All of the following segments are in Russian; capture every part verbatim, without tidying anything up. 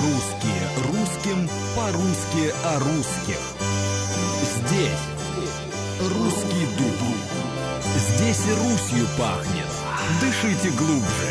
Русские русским, по-русски о русских. Здесь русский дух. Здесь и Русью пахнет. Дышите глубже.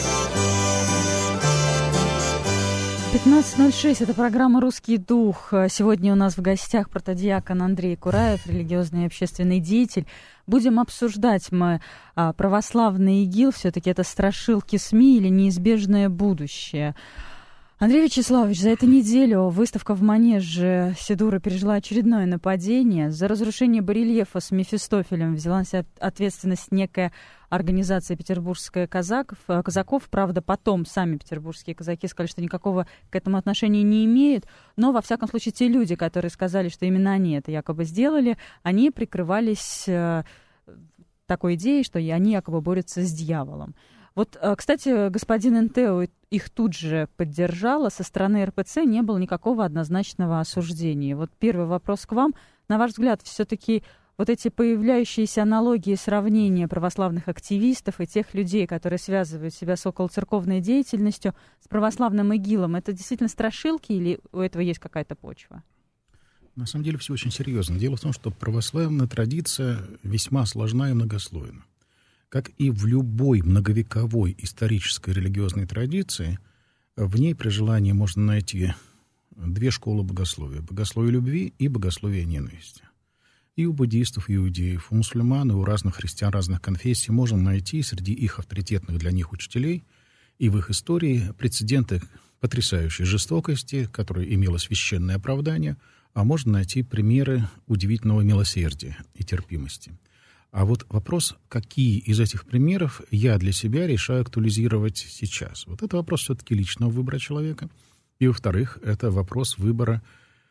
пятнадцать ноль шесть. Это программа «Русский дух». Сегодня у нас в гостях протодиакон Андрей Кураев, религиозный и общественный деятель. Будем обсуждать мы а, православный ИГИЛ. Все-таки это страшилки СМИ или неизбежное будущее. Андрей Вячеславович, за эту неделю выставка в Манеже Седура пережила очередное нападение. За разрушение барельефа с Мефистофелем взяла на себя ответственность некая организация «Петербургская казаков». казаков. Правда, потом сами петербургские казаки сказали, что никакого к этому отношения не имеют. Но, во всяком случае, те люди, которые сказали, что именно они это якобы сделали, они прикрывались э, такой идеей, что они якобы борются с дьяволом. Вот, кстати, господин Энтео их тут же поддержал, а со стороны эр пэ цэ не было никакого однозначного осуждения. Вот первый вопрос к вам. На ваш взгляд, все-таки вот эти появляющиеся аналогии, сравнения православных активистов и тех людей, которые связывают себя с околоцерковной деятельностью, с православным ИГИЛом, это действительно страшилки или у этого есть какая-то почва? На самом деле все очень серьезно. Дело в том, что православная традиция весьма сложна и многослойна. Как и в любой многовековой исторической религиозной традиции, в ней при желании можно найти две школы богословия. Богословие любви и богословие ненависти. И у буддистов, и у иудеев, у мусульман, и у разных христиан, разных конфессий можно найти среди их авторитетных для них учителей и в их истории прецеденты потрясающей жестокости, которая имела священное оправдание, а можно найти примеры удивительного милосердия и терпимости. А вот вопрос, какие из этих примеров я для себя решаю актуализировать сейчас. Вот это вопрос все-таки личного выбора человека. И, во-вторых, это вопрос выбора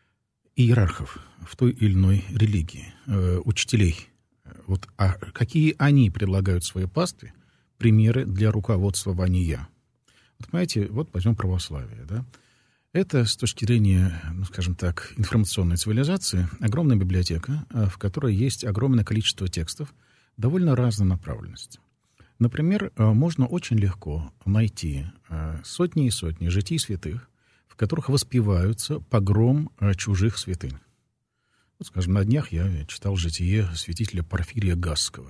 иерархов в той или иной религии, э, учителей. Вот, а какие они предлагают своей пастве примеры для руководствования? Вот, понимаете, вот возьмем православие, да? Это, с точки зрения, ну, скажем так, информационной цивилизации, огромная библиотека, в которой есть огромное количество текстов довольно разной направленности. Например, можно очень легко найти сотни и сотни житий святых, в которых воспеваются погром чужих святынь. Вот, скажем, на днях я читал житие святителя Порфирия Гасского.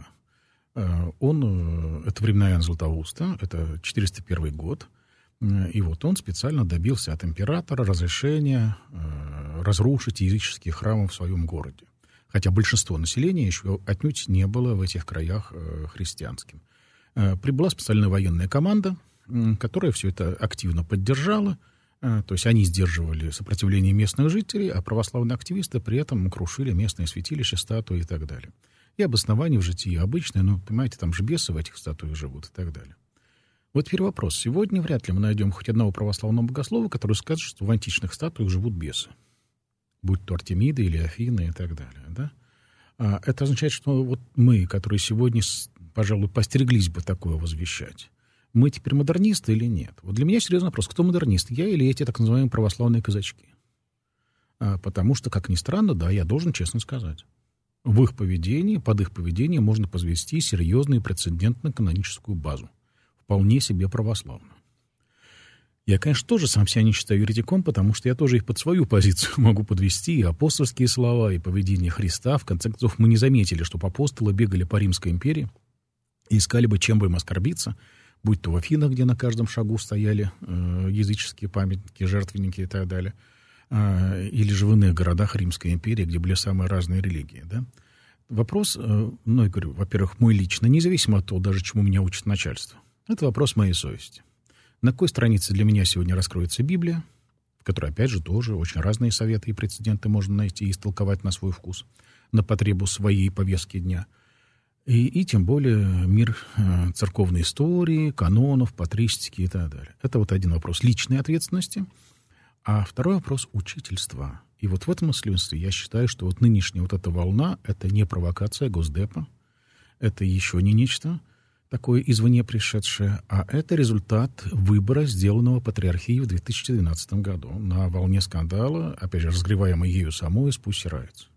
Он, это времена Иоанна Златоуста, это четыреста первый год, и вот он специально добился от императора разрешения э, разрушить языческие храмы в своем городе. Хотя большинство населения еще отнюдь не было в этих краях э, христианским. Э, прибыла специальная военная команда, э, которая все это активно поддержала. Э, то есть они сдерживали сопротивление местных жителей, а православные активисты при этом крушили местные святилища, статуи и так далее. И обоснование в житии обычное, но, понимаете, там же бесы в этих статуях живут и так далее. Вот теперь вопрос. Сегодня вряд ли мы найдем хоть одного православного богослова, который скажет, что в античных статуях живут бесы. Будь то Артемида или Афины и так далее. Да? А это означает, что вот мы, которые сегодня, пожалуй, постереглись бы такое возвещать, мы теперь модернисты или нет? Вот для меня серьезный вопрос. Кто модернист? Я или эти так называемые православные казачки? А, потому что, как ни странно, да, я должен честно сказать, в их поведении, под их поведением можно подвести серьезную прецедентно-каноническую базу. Вполне себе православно. Я, конечно, тоже сам себя не считаю еретиком, потому что я тоже их под свою позицию могу подвести, и апостольские слова, и поведение Христа. В конце концов, мы не заметили, что апостолы бегали по Римской империи и искали бы, чем бы им оскорбиться, будь то в Афинах, где на каждом шагу стояли э, языческие памятники, жертвенники и так далее, э, или же в иных городах Римской империи, где были самые разные религии, да. Вопрос, э, ну, я говорю, во-первых, мой лично, независимо от того, даже чему меня учит начальство. Это вопрос моей совести. На какой странице для меня сегодня раскроется Библия, в которой, опять же, тоже очень разные советы и прецеденты можно найти и истолковать на свой вкус, на потребу своей повестки дня. И, и тем более мир э, церковной истории, канонов, патристики и так далее. Это вот один вопрос личной ответственности. А второй вопрос учительства. И вот в этом смысле я считаю, что вот нынешняя вот эта волна — это не провокация Госдепа, это еще не нечто такое извне пришедшее, а это результат выбора, сделанного патриархией в две тысячи двенадцатом году на волне скандала, опять же, разгреваемой ею самой из Pussy Riot.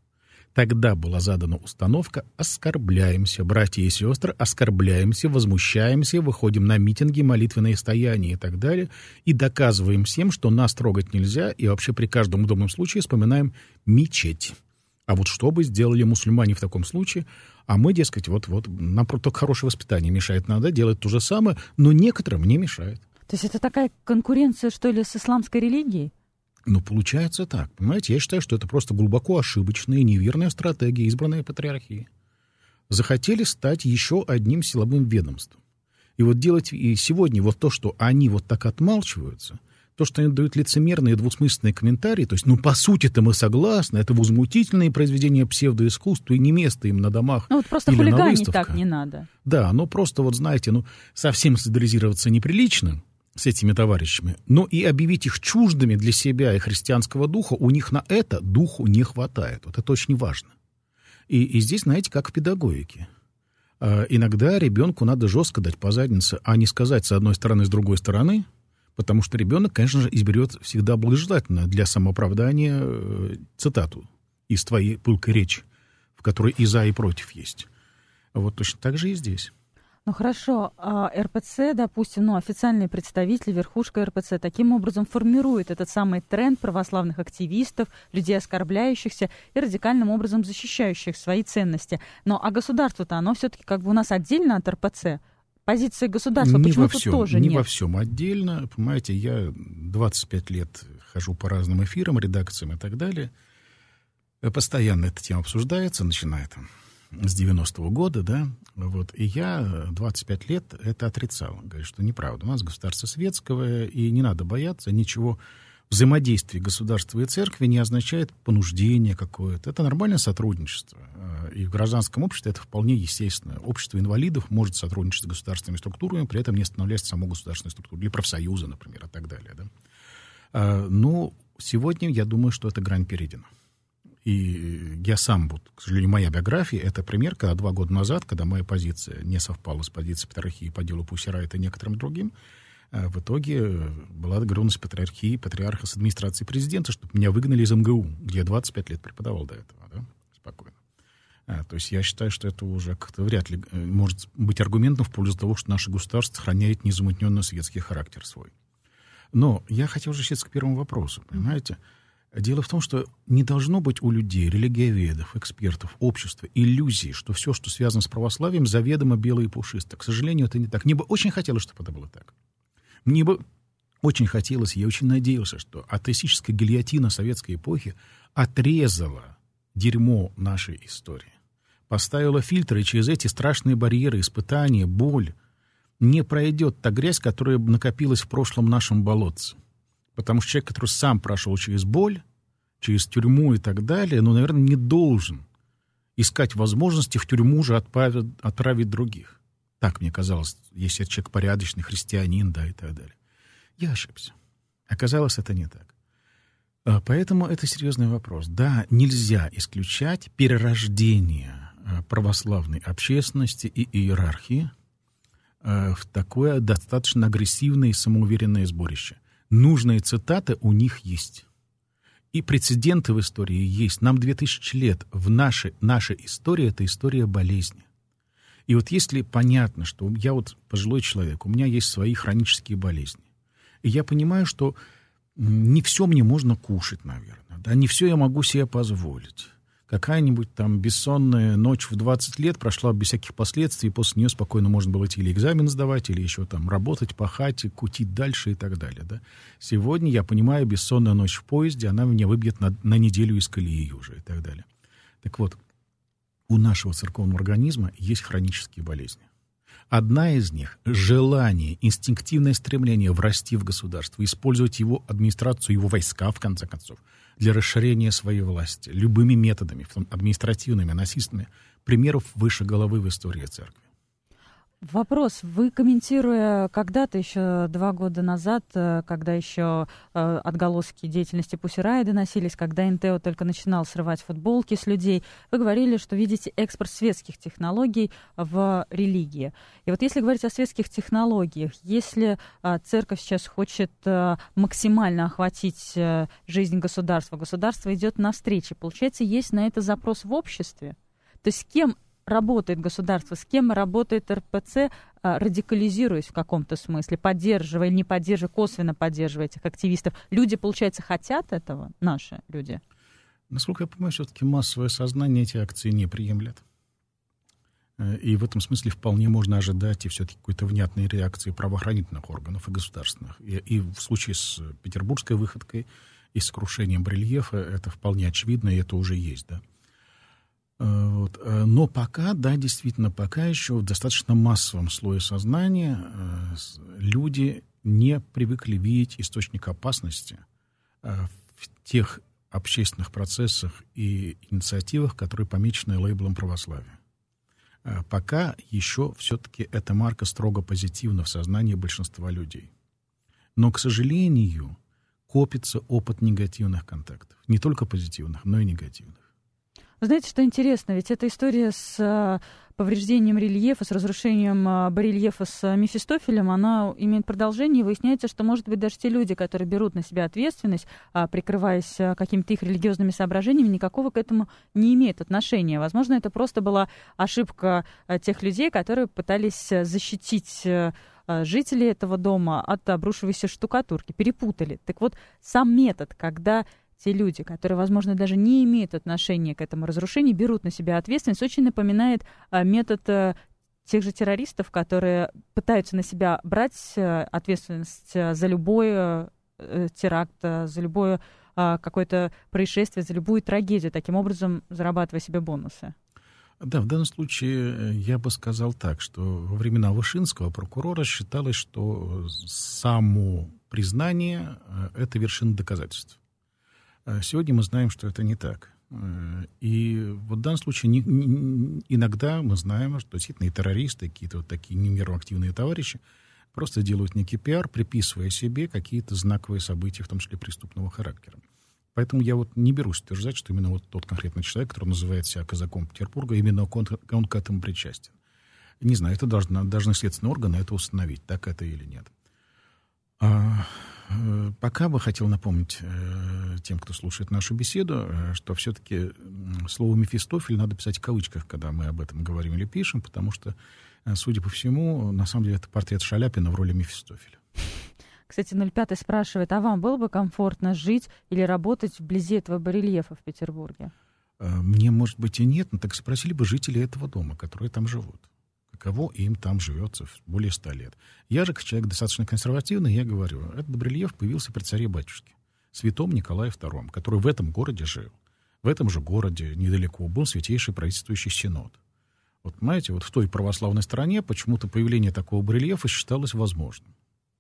Тогда была задана установка «оскорбляемся, братья и сестры, оскорбляемся, возмущаемся, выходим на митинги, молитвенные стояния и так далее, и доказываем всем, что нас трогать нельзя, и вообще при каждом удобном случае вспоминаем мечеть». А вот что бы сделали мусульмане в таком случае? А мы, дескать, вот-вот, нам только хорошее воспитание мешает, надо делать то же самое, но некоторым не мешает. То есть это такая конкуренция, что ли, с исламской религией? Ну, получается так. Понимаете, я считаю, что это просто глубоко ошибочная и неверная стратегия, избранная патриархии. Захотели стать еще одним силовым ведомством. И вот делать и сегодня вот то, что они вот так отмалчиваются, то, что они дают лицемерные двусмысленные комментарии, то есть, ну, по сути-то мы согласны, это возмутительные произведения псевдоискусства, и не место им на домах. Ну, вот просто или на хулиганить выставках. Так не надо. Да, ну, просто вот, знаете, ну, совсем солидаризироваться неприлично с этими товарищами, но и объявить их чуждыми для себя и христианского духа, у них на это духу не хватает. Вот это очень важно. И, и здесь, знаете, как в педагогике. А, иногда ребенку надо жестко дать по заднице, а не сказать с одной стороны, с другой стороны, потому что ребенок, конечно же, изберет всегда благожелательно для самооправдания э, цитату из твоей пылкой речи, в которой и за, и против есть. Вот точно так же и здесь. Ну хорошо, а эр пэ цэ, допустим, ну, официальный представитель, верхушка эр пэ цэ, таким образом формирует этот самый тренд православных активистов, людей оскорбляющихся и радикальным образом защищающих свои ценности. Но а государство-то, оно все-таки как бы у нас отдельно от эр пэ цэ? Позиции государства не почему во тут всем, тоже не нет? во всем отдельно. Понимаете, я двадцать пять лет хожу по разным эфирам, редакциям и так далее. Постоянно эта тема обсуждается, начиная там с девяностого года, да, вот, и я двадцать пять лет это отрицал, говорю, что неправда, у нас государство светское, и не надо бояться ничего. Взаимодействие государства и церкви не означает понуждение какое-то, это нормальное сотрудничество, и в гражданском обществе это вполне естественно. Общество инвалидов может сотрудничать с государственными структурами, при этом не становляется саму государственную структуру, или профсоюза, например, и так далее, да. Но сегодня я думаю, что эта грань перейдена. И я сам, вот, к сожалению, моя биография, это пример, когда два года назад, когда моя позиция не совпала с позицией патриархии по делу Пусирайта и некоторым другим, в итоге была договоренность патриархии, патриарха с администрацией президента, чтобы меня выгнали из эм гэ у, где я двадцать пять лет преподавал до этого, да, спокойно. А, то есть я считаю, что это уже как-то вряд ли может быть аргументом в пользу того, что наше государство сохраняет незамутненный светский характер свой. Но я хотел возвращаться к первому вопросу, понимаете? Дело в том, что не должно быть у людей, религиоведов, экспертов, общества иллюзии, что все, что связано с православием, заведомо белое и пушистое. К сожалению, это не так. Мне бы очень хотелось, чтобы это было так. Мне бы очень хотелось, я очень надеялся, что атеистическая гильотина советской эпохи отрезала дерьмо нашей истории, поставила фильтры, и через эти страшные барьеры, испытания, боль не пройдет та грязь, которая накопилась в прошлом нашем болотце. Потому что человек, который сам прошел через боль, через тюрьму и так далее, ну, наверное, не должен искать возможности в тюрьму же отправить, отправить других. Так мне казалось, если человек порядочный, христианин, да, и так далее. Я ошибся. Оказалось, это не так. Поэтому это серьезный вопрос. Да, нельзя исключать перерождение православной общественности и иерархии в такое достаточно агрессивное и самоуверенное сборище. Нужные цитаты у них есть. И прецеденты в истории есть. Нам две тысячи лет. В нашей, наша история — это история болезни. И вот если понятно, что я вот пожилой человек, у меня есть свои хронические болезни, и я понимаю, что не все мне можно кушать, наверное, да, не все я могу себе позволить. Какая-нибудь там бессонная ночь в двадцать лет прошла без всяких последствий, и после нее спокойно можно было идти или экзамен сдавать, или еще там работать, пахать, кутить дальше и так далее. Да? Сегодня, я понимаю, бессонная ночь в поезде, она меня выбьет на, на неделю из колеи уже и так далее. Так вот, у нашего церковного организма есть хронические болезни. Одна из них — желание, инстинктивное стремление врасти в государство, использовать его администрацию, его войска, в конце концов, для расширения своей власти, любыми методами, административными, насильственными. Примеров выше головы в истории церкви. Вопрос. Вы, комментируя когда-то еще два года назад, когда еще э, отголоски деятельности Pussy Riot доносились, когда Интео только начинал срывать футболки с людей, вы говорили, что видите экспорт светских технологий в религии. И вот если говорить о светских технологиях, если э, церковь сейчас хочет э, максимально охватить э, жизнь государства, государство идет навстречу, получается, есть на это запрос в обществе? То есть с кем работает государство, с кем работает эр пэ цэ, радикализируясь в каком-то смысле, поддерживая или не поддерживая, косвенно поддерживая этих активистов. Люди, получается, хотят этого, наши люди? Насколько я понимаю, все-таки массовое сознание эти акции не приемлет. И в этом смысле вполне можно ожидать и все-таки какой-то внятной реакции правоохранительных органов и государственных. И, и в случае с петербургской выходкой и с крушением барельефа это вполне очевидно, и это уже есть, да. Вот. Но пока, да, действительно, пока еще в достаточно массовом слое сознания люди не привыкли видеть источник опасности в тех общественных процессах и инициативах, которые помечены лейблом православия. Пока еще все-таки эта марка строго позитивна в сознании большинства людей. Но, к сожалению, копится опыт негативных контактов. Не только позитивных, но и негативных. Вы знаете, что интересно, ведь эта история с повреждением рельефа, с разрушением барельефа с Мефистофелем, она имеет продолжение, и выясняется, что, может быть, даже те люди, которые берут на себя ответственность, прикрываясь какими-то их религиозными соображениями, никакого к этому не имеют отношения. Возможно, это просто была ошибка тех людей, которые пытались защитить жителей этого дома от обрушивающейся штукатурки, перепутали. Так вот, сам метод, когда те люди, которые, возможно, даже не имеют отношения к этому разрушению, берут на себя ответственность, очень напоминает а, метод а, тех же террористов, которые пытаются на себя брать а, ответственность а, за любой а, теракт, а, за любое а, какое-то происшествие, за любую трагедию, таким образом зарабатывая себе бонусы. Да, в данном случае я бы сказал так, что во времена Вышинского прокурора считалось, что само признание — это вершина доказательств. Сегодня мы знаем, что это не так. И вот в данном случае не, не, иногда мы знаем, что действительно и террористы, какие-то вот такие немерно активные товарищи просто делают некий пиар, приписывая себе какие-то знаковые события, в том числе преступного характера. Поэтому я вот не берусь утверждать, что именно вот тот конкретный человек, который называет себя казаком Петербурга, именно он, он к этому причастен. Не знаю, это должны, должны следственные органы это установить, так это или нет. А, пока бы хотел напомнить э, тем, кто слушает нашу беседу, э, что все-таки слово «Мефистофель» надо писать в кавычках, когда мы об этом говорим или пишем, потому что, э, судя по всему, на самом деле это портрет Шаляпина в роли Мефистофеля. Кстати, ноль пять спрашивает, а вам было бы комфортно жить или работать вблизи этого барельефа в Петербурге? Мне, может быть, и нет, но так спросили бы жители этого дома, которые там живут. Каково им там живется более ста лет. Я же, как человек достаточно консервативный, я говорю, этот барельеф появился при царе-батюшке, святом Николае втором, который в этом городе жил. В этом же городе недалеко был святейший правительствующий синод. Вот, понимаете, вот в той православной стране почему-то появление такого барельефа считалось возможным.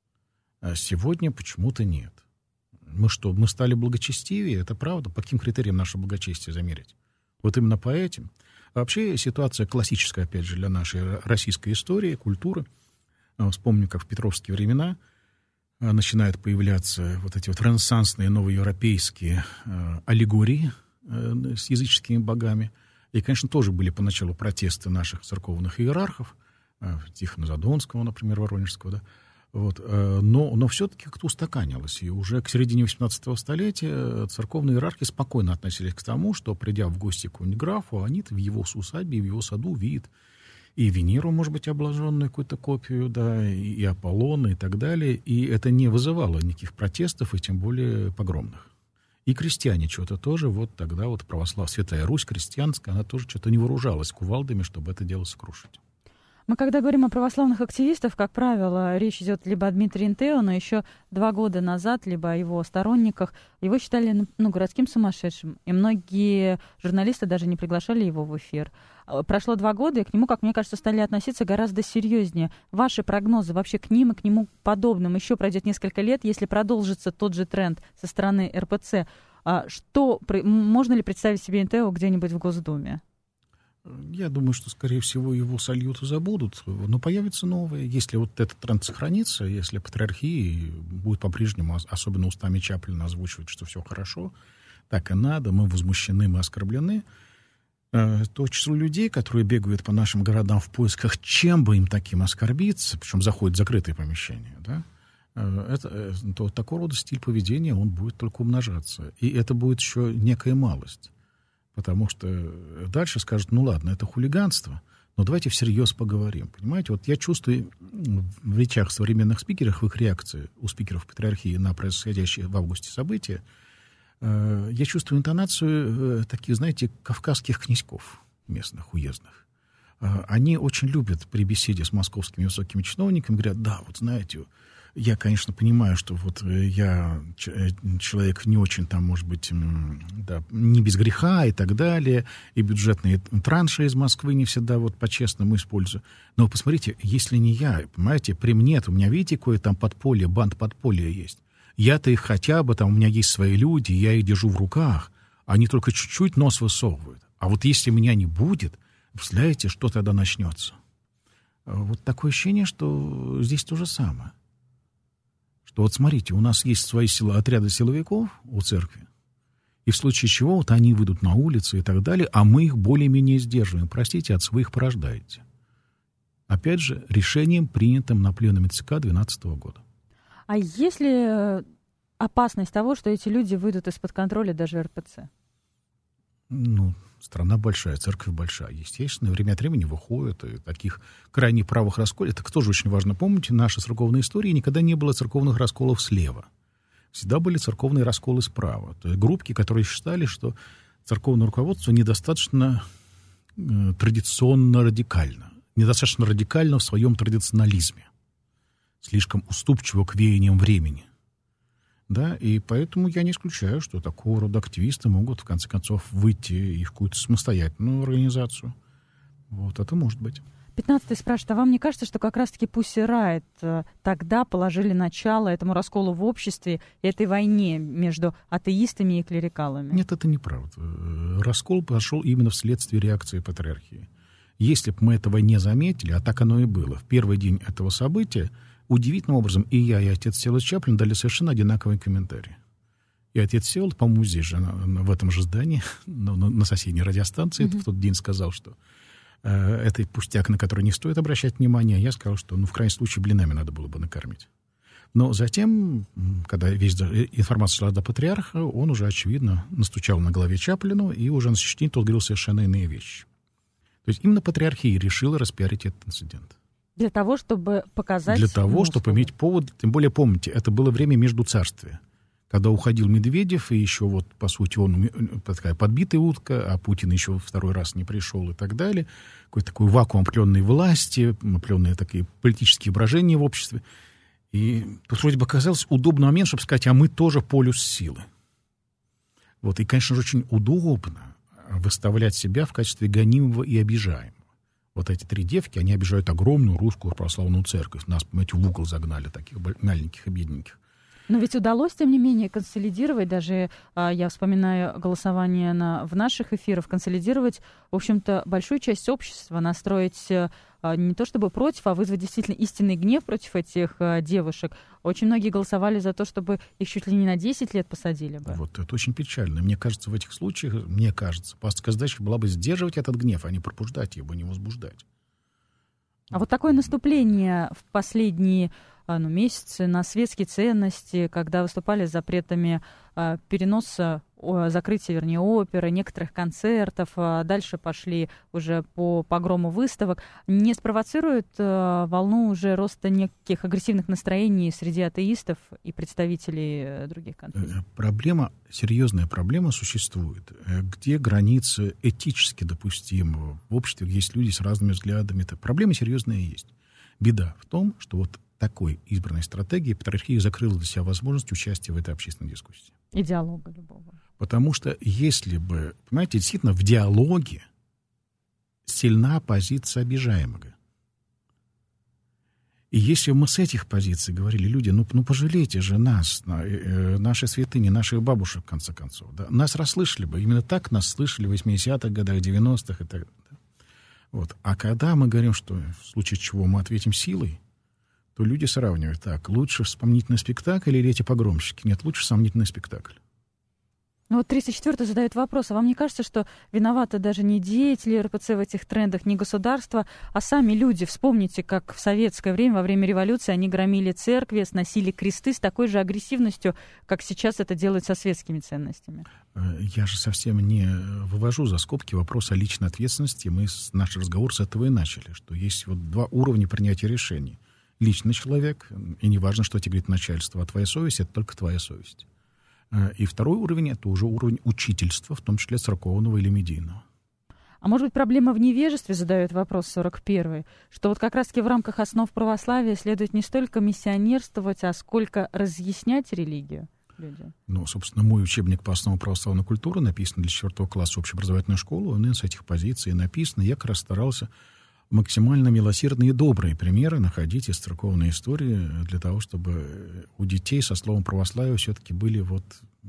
А сегодня почему-то нет. Мы что, мы стали благочестивее? Это правда? По каким критериям наше благочестие замерить? Вот именно по этим. А вообще ситуация классическая, опять же, для нашей российской истории, культуры. Вспомню, как в петровские времена начинают появляться вот эти вот ренессансные новоевропейские аллегории с языческими богами. И, конечно, тоже были поначалу протесты наших церковных иерархов, Тихона Задонского, например, Воронежского, да. Вот, но, но все-таки как-то устаканилось. И уже к середине восемнадцатого столетия церковные иерархи спокойно относились к тому, что, придя в гости к графу, они в его усадьбе, в его саду видят и Венеру, может быть, обложенную какую-то копию, да, и Аполлона и так далее. И это не вызывало никаких протестов, и тем более погромных. И крестьяне что-то тоже, вот тогда вот православ, Святая Русь крестьянская, она тоже что-то не вооружалась кувалдами, чтобы это дело сокрушить. Мы, когда говорим о православных активистах, как правило, речь идет либо о Дмитрии Интео, но еще два года назад, либо о его сторонниках. Его считали ну, городским сумасшедшим, и многие журналисты даже не приглашали его в эфир. Прошло два года, и к нему, как мне кажется, стали относиться гораздо серьезнее. Ваши прогнозы вообще к ним и к нему подобным? Еще пройдет несколько лет, если продолжится тот же тренд со стороны эр пэ цэ. Что, можно ли представить себе Интео где-нибудь в Госдуме? Я думаю, что, скорее всего, его сольют и забудут, но появится новое. Если вот этот тренд сохранится, если патриархия будет по-прежнему, особенно устами Чаплина, озвучивать, что все хорошо, так и надо, мы возмущены, мы оскорблены, то число людей, которые бегают по нашим городам в поисках, чем бы им таким оскорбиться, причем заходят в закрытые помещения, да, это, то такого рода стиль поведения, он будет только умножаться. И это будет еще некая малость. Потому что дальше скажут, ну ладно, это хулиганство, но давайте всерьез поговорим. Понимаете, вот я чувствую в речах современных спикеров, в их реакции у спикеров патриархии на происходящие в августе события, э, я чувствую интонацию э, таких, знаете, кавказских князьков местных, уездных. Э, они очень любят при беседе с московскими высокими чиновниками, говорят, да, вот знаете, я, конечно, понимаю, что вот я человек не очень там, может быть, да, не без греха и так далее, и бюджетные транши из Москвы не всегда вот по-честному использую. Но посмотрите, если не я, понимаете, при мне, у меня, видите, какое там подполье, банд подполья есть. Я-то их хотя бы, там у меня есть свои люди, я их держу в руках, они только чуть-чуть нос высовывают. А вот если меня не будет, представляете, что тогда начнется? Вот такое ощущение, что здесь то же самое. Что вот смотрите, у нас есть свои силы, отряды силовиков у церкви, и в случае чего вот они выйдут на улицы и так далее, а мы их более-менее сдерживаем. Простите, от своих порождаете. Опять же, решением, принятым на пленуме ЦК две тысячи двенадцатого года. А есть ли опасность того, что эти люди выйдут из-под контроля даже эр пэ цэ? Ну, страна большая, церковь большая. Естественно, время от времени выходят, и таких крайне правых расколов. Это тоже очень важно помнить. В нашей церковной истории никогда не было церковных расколов слева. Всегда были церковные расколы справа. То есть группки, которые считали, что церковное руководство недостаточно э, традиционно радикально. Недостаточно радикально в своем традиционализме. Слишком уступчиво к веяниям времени. Да, и поэтому я не исключаю, что такого рода активисты могут, в конце концов, выйти и в какую-то самостоятельную организацию. Вот это может быть. пятнадцатый спрашивает, а вам не кажется, что как раз-таки Pussy Riot тогда положили начало этому расколу в обществе и этой войне между атеистами и клерикалами? Нет, это неправда. Раскол пошел именно вследствие реакции патриархии. Если бы мы этого не заметили, а так оно и было, в первый день этого события, удивительным образом и я, и отец Всеволод Чаплин дали совершенно одинаковые комментарии. И отец Всеволод, по-моему, здесь же, на, на, в этом же здании, на, на соседней радиостанции, mm-hmm. в тот день сказал, что э, это пустяк, на который не стоит обращать внимание. Я сказал, что, ну, в крайнем случае, блинами надо было бы накормить. Но затем, когда весь информация шла до патриарха, он уже, очевидно, настучал на голове Чаплину, и уже на следующий день тот говорил совершенно иные вещи. То есть именно патриархия решила распиарить этот инцидент. Для того, чтобы показать... Для того, чтобы иметь повод... Тем более, помните, это было время междуцарствия, когда уходил Медведев, и еще вот, по сути, он такая подбитая утка, а Путин еще второй раз не пришел и так далее. Какой-то такой вакуум определенной власти, определенные такие политические брожения в обществе. И тут вроде бы оказался удобный момент, чтобы сказать, а мы тоже полюс силы. Вот, и, конечно же, очень удобно выставлять себя в качестве гонимого и обижаемого. Вот эти три девки, они обижают огромную русскую православную церковь. Нас, понимаете, в угол загнали, таких маленьких и бедненьких. Но ведь удалось, тем не менее, консолидировать, даже я вспоминаю голосование на, в наших эфирах, консолидировать, в общем-то, большую часть общества, настроить не то чтобы против, а вызвать действительно истинный гнев против этих девушек. Очень многие голосовали за то, чтобы их чуть ли не на десять лет посадили бы. Вот, это очень печально. Мне кажется, в этих случаях, мне кажется, пасторская задача была бы сдерживать этот гнев, а не пробуждать его, не возбуждать. А вот такое наступление в последние ну, месяцы на светские ценности, когда выступали с запретами э, переноса, о, закрытия, вернее, оперы, некоторых концертов, а дальше пошли уже по погрому выставок, не спровоцирует э, волну уже роста неких агрессивных настроений среди атеистов и представителей э, других конфессий? Проблема, серьезная проблема существует. Где границы этически допустимого в обществе, где есть люди с разными взглядами, это проблема серьезная есть. Беда в том, что вот такой избранной стратегии патриархия закрыла для себя возможность участия в этой общественной дискуссии. И диалога любого. Потому что если бы, понимаете, действительно в диалоге сильна позиция обижаемого. И если мы с этих позиций говорили, люди, ну, ну пожалейте же нас, э, наши святыни, наших бабушек, в конце концов. Да? Нас расслышали бы. Именно так нас слышали в восьмидесятых годах, девяностых и так далее. Вот. А когда мы говорим, что в случае чего мы ответим силой, то люди сравнивают. Так, лучше сомнительный спектакль или эти погромщики? Нет, лучше сомнительный спектакль. Ну вот тридцать четвёртый задает вопрос, а вам не кажется, что виноваты даже не деятели эр пэ цэ в этих трендах, не государство, а сами люди? Вспомните, как в советское время, во время революции, они громили церкви, сносили кресты с такой же агрессивностью, как сейчас это делают со светскими ценностями. Я же совсем не вывожу за скобки вопрос о личной ответственности. Мы наш разговор с этого и начали, что есть вот два уровня принятия решений. Личный человек, и не важно, что тебе говорит начальство, а твоя совесть — это только твоя совесть. И второй уровень — это уже уровень учительства, в том числе церковного или медийного. А может быть, проблема в невежестве, задает вопрос сорок первый, что вот как раз-таки в рамках основ православия следует не столько миссионерствовать, а сколько разъяснять религию людям? Ну, собственно, мой учебник по основам православной культуры написан для четвертого класса общеобразовательной школы, он с этих позиций написан. Я как раз старался максимально милосердные и добрые примеры находить из церковной истории для того, чтобы у детей со словом православие все-таки были вот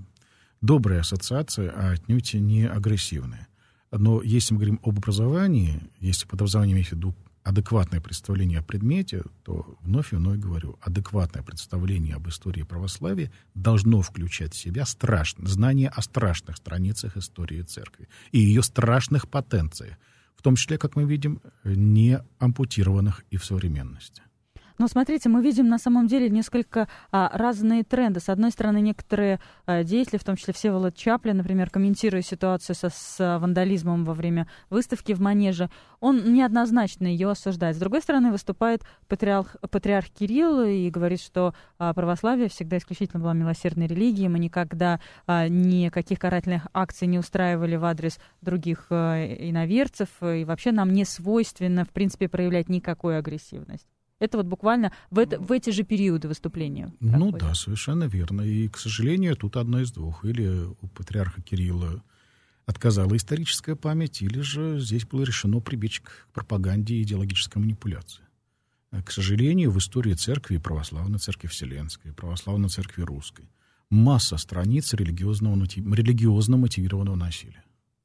добрые ассоциации, а отнюдь не агрессивные. Но если мы говорим об образовании, если под образованием имеется в виду адекватное представление о предмете, то вновь и вновь говорю, адекватное представление об истории православия должно включать в себя страшное, знание о страшных страницах истории церкви и ее страшных потенциях, в том числе, как мы видим, не ампутированных и в современности. Но смотрите, мы видим на самом деле несколько а, разные тренды. С одной стороны, некоторые а, деятели, в том числе Всеволод Чаплин, например, комментируя ситуацию со, с вандализмом во время выставки в Манеже, он неоднозначно ее осуждает. С другой стороны, выступает патриарх, патриарх Кирилл и говорит, что а, православие всегда исключительно была милосердной религией, мы никогда а, никаких карательных акций не устраивали в адрес других а, иноверцев, и вообще нам не свойственно, в принципе, проявлять никакую агрессивность. Это вот буквально в, это, в эти же периоды выступления. Ну проходит. Да, совершенно верно. И, к сожалению, тут одно из двух. Или у патриарха Кирилла отказала историческая память, или же здесь было решено прибечь к пропаганде и идеологической манипуляции. К сожалению, в истории церкви, православной церкви Вселенской, православной церкви Русской, масса страниц религиозного, религиозно мотивированного насилия.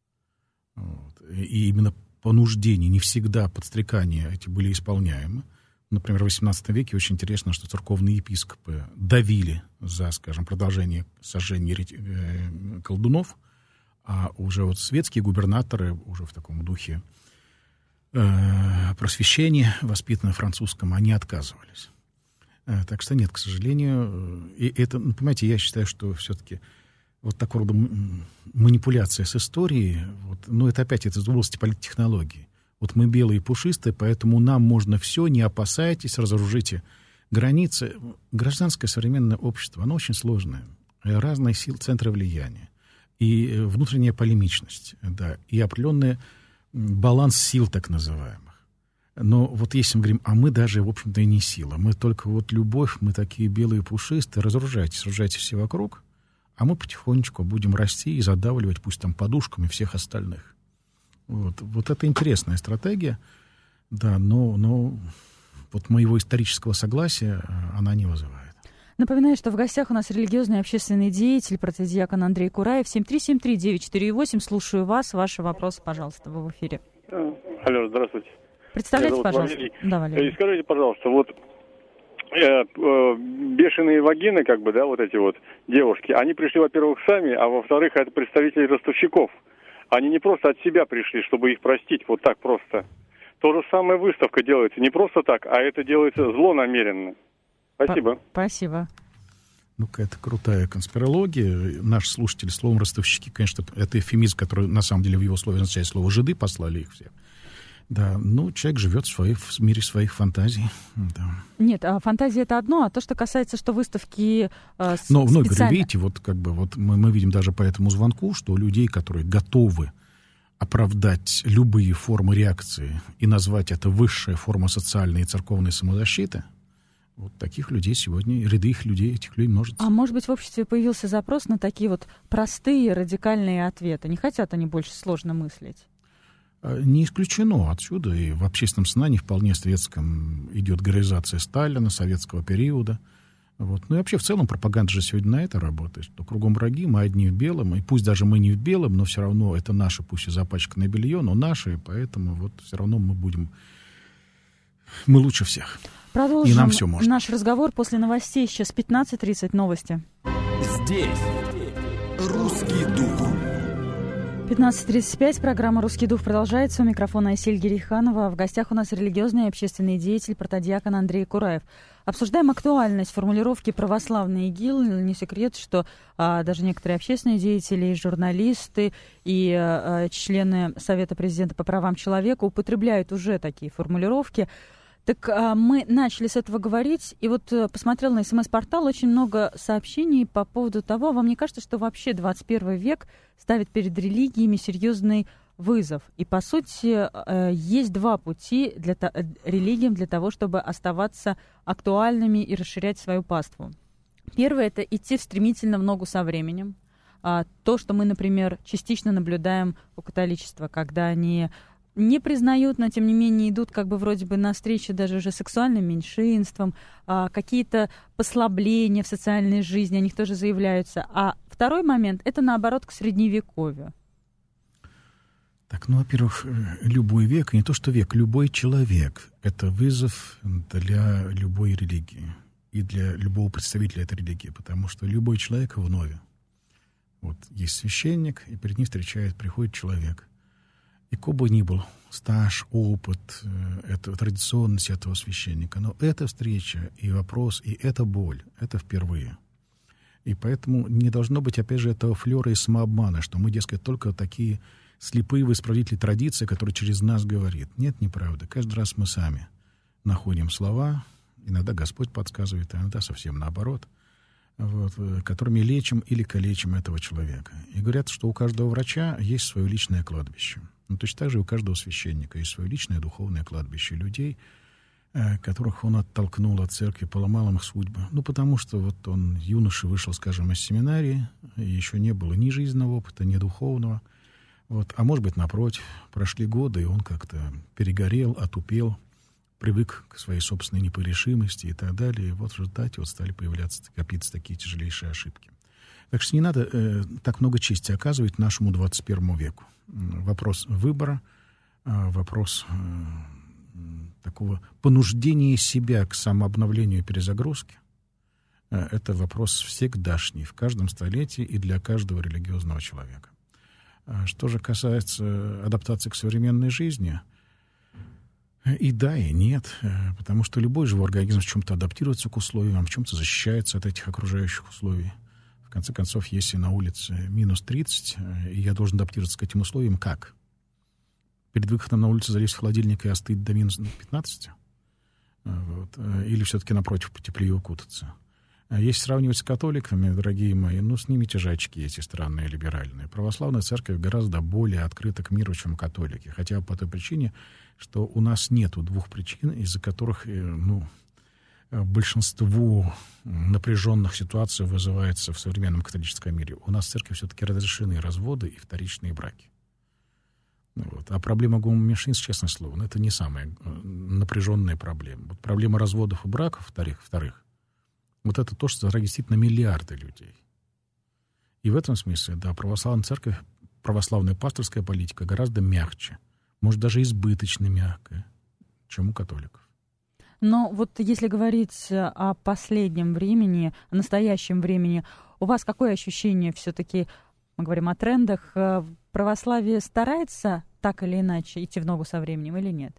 Вот. И именно понуждения, не всегда подстрекания эти были исполняемы. Например, в восемнадцатом веке очень интересно, что церковные епископы давили за, скажем, продолжение сожжения колдунов, а уже вот светские губернаторы уже в таком духе э, просвещения, воспитанном французском, они отказывались. Э, так что нет, к сожалению. И это, понимаете, я считаю, что все-таки вот такого рода манипуляция с историей, вот, ну, это опять это из области политтехнологии. Вот мы белые и пушистые, поэтому нам можно все, не опасайтесь, разоружите границы. Гражданское современное общество, оно очень сложное. Разные силы, центры влияния. И внутренняя полемичность, да, и определенный баланс сил, так называемых. Но вот если мы говорим, а мы даже, в общем-то, и не сила. Мы только вот любовь, мы такие белые пушистые, разоружайтесь, разоружайте все вокруг, а мы потихонечку будем расти и задавливать, пусть там подушками, всех остальных. Вот, вот это интересная стратегия, да, но, но вот моего исторического согласия она не вызывает. Напоминаю, что в гостях у нас религиозный и общественный деятель, протодиакон Андрей Кураев. семь три семь три девять четыре восемь. Слушаю вас. Ваши вопросы, пожалуйста, вы в эфире. Алло, здравствуйте. Представляйте, пожалуйста. Валерий. Да, Валерий. И скажите, пожалуйста, вот э, э, бешеные вагины, как бы, да, вот эти вот девушки, они пришли, во-первых, сами, а во-вторых, это представители ростовщиков. Они не просто от себя пришли, чтобы их простить, вот так просто. То же самое выставка делается не просто так, а это делается злонамеренно. Спасибо. Спасибо. Ну, какая-то крутая конспирология. Наш слушатель словом ростовщики, конечно, это эвфемизм, который на самом деле в его слове означает слово «жиды», послали их всех. Да, ну, человек живет в, своей, в мире своих фантазий. Да. Нет, а фантазия — это одно, а то, что касается, что выставки э, Но вновь специально... говорю, видите, вот как бы вот мы, мы видим даже по этому звонку, что у людей, которые готовы оправдать любые формы реакции и назвать это высшая форма социальной и церковной самозащиты, вот таких людей сегодня, ряды их людей, этих людей множится. А может быть, в обществе появился запрос на такие вот простые радикальные ответы? Не хотят они больше сложно мыслить? Не исключено. Отсюда и в общественном сознании вполне советском идет героизация Сталина, советского периода. Вот. Ну и вообще в целом пропаганда же сегодня на это работает, что кругом враги, мы одни в белом, и пусть даже мы не в белом, но все равно это наше, пусть и запачканное белье, но наше, поэтому вот все равно мы будем, мы лучше всех. Продолжим и нам все можно. Наш разговор после новостей. Сейчас пятнадцать тридцать новости. Здесь русский дух. пятнадцать тридцать пять, программа «Русский дух» продолжается. У микрофона Айсель Гериханова. В гостях у нас религиозный и общественный деятель, протодиакон Андрей Кураев. Обсуждаем актуальность формулировки «православный ИГИЛ». Не секрет, что а, даже некоторые общественные деятели, и журналисты, и а, члены Совета президента по правам человека употребляют уже такие формулировки. Так а, мы начали с этого говорить, и вот а, посмотрел на СМС-портал, очень много сообщений по поводу того, вам не кажется, что вообще двадцать первый век ставит перед религиями серьезный вызов? И, по сути, а, есть два пути для то, религиям для того, чтобы оставаться актуальными и расширять свою паству. Первое — это идти стремительно в ногу со временем. А, то, что мы, например, частично наблюдаем у католичества, когда они не признают, но тем не менее идут как бы вроде бы навстречу даже уже сексуальным меньшинствам, а, какие-то послабления в социальной жизни, о них тоже заявляются. А второй момент — это наоборот к средневековью. Так, ну, во-первых, любой век, и не то что век, любой человек — это вызов для любой религии и для любого представителя этой религии, потому что любой человек вновь. Вот есть священник, и перед ним встречает, приходит человек. И какой бы ни был стаж, опыт, это, традиционность этого священника, но эта встреча и вопрос, и эта боль, это впервые. И поэтому не должно быть, опять же, этого флера и самообмана, что мы, дескать, только такие слепые воспроизводители традиции, которые через нас говорит. Нет, неправда. Каждый раз мы сами находим слова, иногда Господь подсказывает, а иногда совсем наоборот, вот, которыми лечим или калечим этого человека. И говорят, что у каждого врача есть свое личное кладбище. Ну, точно так же у каждого священника есть свое личное духовное кладбище людей, которых он оттолкнул от церкви, поломал им судьбы. Ну, потому что вот он, юноша, вышел, скажем, из семинарии, и еще не было ни жизненного опыта, ни духовного. Вот. А может быть, напротив, прошли годы, и он как-то перегорел, отупел, привык к своей собственной непорешимости и так далее. И вот в результате вот стали появляться, копиться такие тяжелейшие ошибки. Так что не надо э, так много чести оказывать нашему двадцать первому веку. Вопрос выбора, э, вопрос э, такого понуждения себя к самообновлению и перезагрузке, э, это вопрос всегдашний, в каждом столетии и для каждого религиозного человека. А что же касается адаптации к современной жизни, и да, и нет, потому что любой живой организм в чем-то адаптируется к условиям, в чем-то защищается от этих окружающих условий. В конце концов, если на улице минус тридцать, и я должен адаптироваться к этим условиям, как? Перед выходом на улицу залезть в холодильник и остыть до минус пятнадцати? Вот. Или все-таки, напротив, потеплее укутаться? Если сравнивать с католиками, дорогие мои, ну, снимите жачки эти странные либеральные. Православная церковь гораздо более открыта к миру, чем католики. Хотя бы по той причине, что у нас нету двух причин, из-за которых, ну, большинство напряженных ситуаций вызывается в современном католическом мире. У нас в церкви все-таки разрешены разводы и вторичные браки. Вот. А проблема гомоменьшинств, честное слово, ну, это не самая напряженная проблема. Вот проблема разводов и браков, вторых, вторых, вот это то, что затрагивает действительно миллиарды людей. И в этом смысле, да, православная церковь, православная пасторская политика гораздо мягче, может, даже избыточно мягкая, чем у католиков. Но вот если говорить о последнем времени, о настоящем времени, у вас какое ощущение все-таки, мы говорим о трендах, православие старается так или иначе идти в ногу со временем или нет?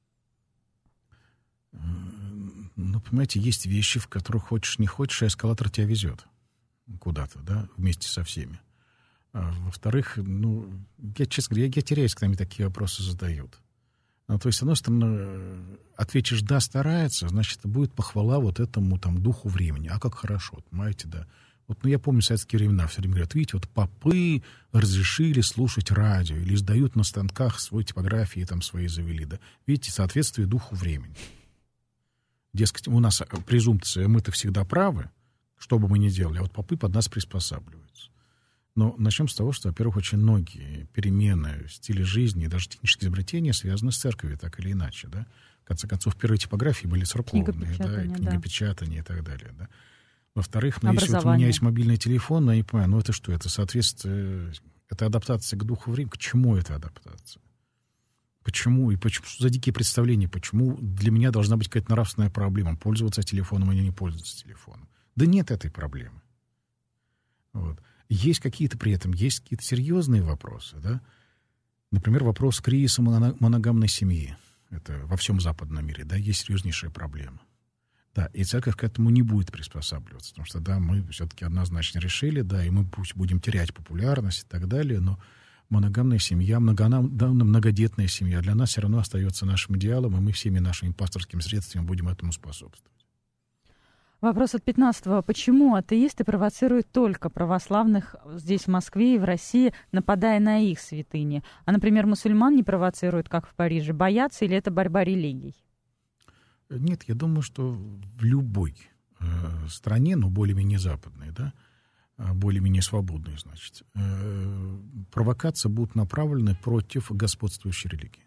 Ну, понимаете, есть вещи, в которых хочешь не хочешь, а эскалатор тебя везет куда-то, да, вместе со всеми. А, во-вторых, ну, я, честно говоря, я, я теряюсь, когда мне такие вопросы задают. Ну, то есть, с одной стороны, ответишь «да, старается», значит, это будет похвала вот этому там духу времени. А как хорошо, понимаете, да. Вот, ну, я помню советские времена, все время говорят, видите, вот попы разрешили слушать радио или издают на станках свои типографии, там свои завели, да. Видите, соответствие духу времени. Дескать, у нас презумпция, мы-то всегда правы, что бы мы ни делали, а вот попы под нас приспосабливаются. Но начнем с того, что, во-первых, очень многие перемены в стиле жизни и даже технические изобретения связаны с церковью, так или иначе, да. В конце концов, первые типографии были церковные, да, и книгопечатание, да, и так далее, да. Во-вторых, ну, если вот у меня есть мобильный телефон, ну, я не понимаю, ну это что, это соответствие, это адаптация к духу времени. К чему это адаптация? Почему? И почему? Что за дикие представления? Почему для меня должна быть какая-то нравственная проблема? Пользоваться телефоном или не пользоваться телефоном? Да нет этой проблемы. Вот. Есть какие-то при этом, есть какие-то серьезные вопросы, да? Например, вопрос кризиса моногамной семьи. Это во всем западном мире, да, есть серьезнейшая проблема. Да, и церковь к этому не будет приспосабливаться, потому что, да, мы все-таки однозначно решили, да, и мы пусть будем терять популярность и так далее, но моногамная семья, многодетная семья для нас все равно остается нашим идеалом, и мы всеми нашими пасторскими средствами будем этому способствовать. Вопрос от пятнадцатого. Почему атеисты провоцируют только православных здесь, в Москве и в России, нападая на их святыни? А, например, мусульман не провоцируют, как в Париже? Боятся или это борьба религий? Нет, я думаю, что в любой э, стране, но более-менее западной, да, более-менее свободной, значит, э, провокации будут направлены против господствующей религии.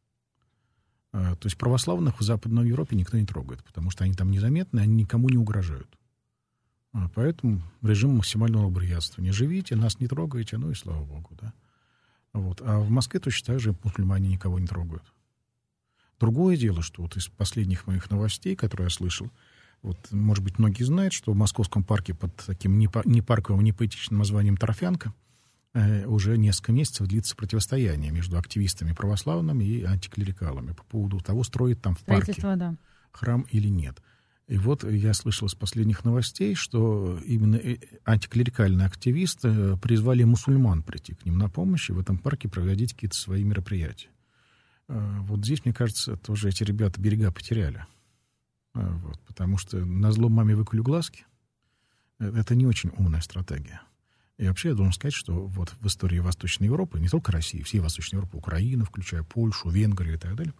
То есть православных в Западной Европе никто не трогает, потому что они там незаметны, они никому не угрожают. Поэтому режим максимального благоприятствования. Живите, нас не трогайте, ну и слава богу, да. Вот. А в Москве точно так же мусульмане никого не трогают. Другое дело, что вот из последних моих новостей, которые я слышал, вот, может быть, многие знают, что в Московском парке под таким не парковым, не поэтичным названием Торфянка уже несколько месяцев длится противостояние между активистами православными и антиклерикалами по поводу того, строить там в парке да. храм или нет. И вот я слышал из последних новостей, что именно антиклерикальные активисты призвали мусульман прийти к ним на помощь и в этом парке проводить какие-то свои мероприятия. Вот здесь, мне кажется, тоже эти ребята берега потеряли. Вот, потому что назло маме выколю глазки. Это не очень умная стратегия. И вообще я должен сказать, что вот в истории Восточной Европы, не только России, всей Восточной Европы, Украины, включая Польшу, Венгрию и так далее,